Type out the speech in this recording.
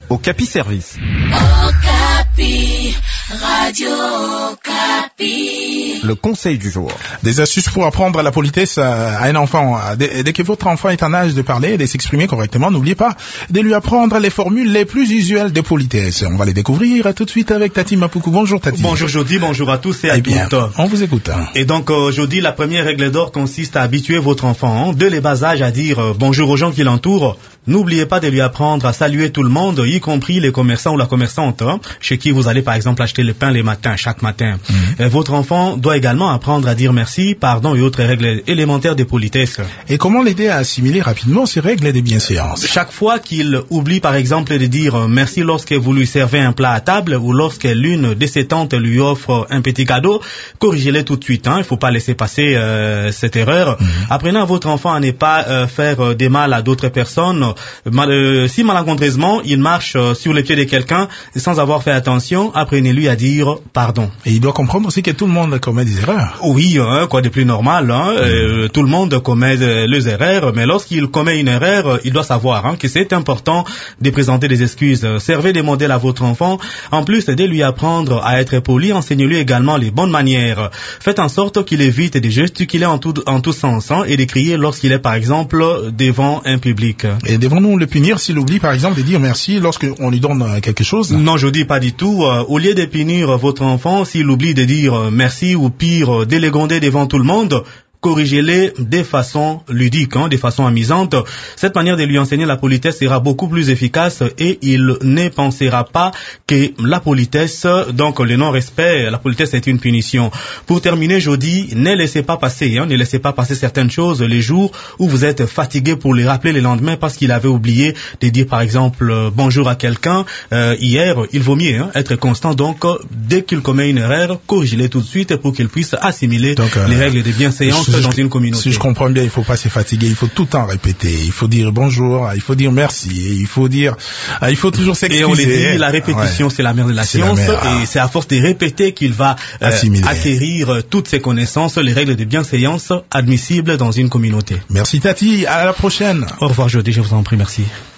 Okapi Service. Okapi, Radio Okapi. Le conseil du jour. Des astuces pour apprendre la politesse à un enfant. Dès que votre enfant est en âge de parler et de s'exprimer correctement, n'oubliez pas de lui apprendre les formules les plus usuelles de politesse. On va les découvrir tout de suite avec Tati Mapuku. Bonjour Tati. Bonjour Jody, bonjour à tous et à toutes. On vous écoute. Et donc Jody, la première règle d'or consiste à habituer votre enfant dès les bas âges à dire bonjour aux gens qui l'entourent. N'oubliez pas de lui apprendre à saluer tout le monde, y compris les commerçants ou la commerçante, chez qui vous allez par exemple acheter le pain les matins, chaque matin. Votre enfant doit également apprendre à dire merci, pardon et autres règles élémentaires de politesse. Et comment l'aider à assimiler rapidement ces règles de bienséance? Chaque fois qu'il oublie par exemple de dire merci lorsque vous lui servez un plat à table ou lorsque l'une de ses tantes lui offre un petit cadeau, corrigez-les tout de suite. Il ne faut pas laisser passer cette erreur. Apprenez à votre enfant à ne pas faire des mal à d'autres personnes. Si malencontreusement il marche sur les pieds de quelqu'un sans avoir fait attention, apprenez-lui à dire pardon. Et il doit comprendre aussi que tout le monde commet des erreurs. Oui, quoi de plus normal. Tout le monde commet les erreurs, mais lorsqu'il commet une erreur, il doit savoir que c'est important de présenter des excuses. Servez des modèles à votre enfant. En plus de lui apprendre à être poli, enseignez-lui également les bonnes manières. Faites en sorte qu'il évite de gesticuler en tous sens et de crier lorsqu'il est par exemple devant un public. Et devons-nous le punir s'il oublie par exemple de dire merci lorsqu'on lui donne quelque chose? Non, je dis pas du tout. Au lieu de punir votre enfant s'il oublie de dire merci ou pire, de le gronder devant tout le monde, corrigez-les de façon ludique, de façon amusante. Cette manière de lui enseigner la politesse sera beaucoup plus efficace et il ne pensera pas que la politesse, donc le non-respect, la politesse est une punition. Pour terminer, je dis, ne laissez pas passer certaines choses les jours où vous êtes fatigué pour les rappeler le lendemain parce qu'il avait oublié de dire par exemple bonjour à quelqu'un hier. Il vaut mieux être constant, donc dès qu'il commet une erreur, corrigez-les tout de suite pour qu'il puisse assimiler les règles de bienséance dans une communauté. Si je comprends bien, il faut pas se fatiguer, il faut tout le temps répéter, il faut dire bonjour, il faut dire merci, il faut toujours s'excuser. Et on les dit, la répétition c'est la mère de la science, et c'est à force de répéter qu'il va acquérir toutes ces connaissances, les règles de bienséance admissibles dans une communauté. Merci Tati, à la prochaine. Au revoir Jody, je vous en prie, merci.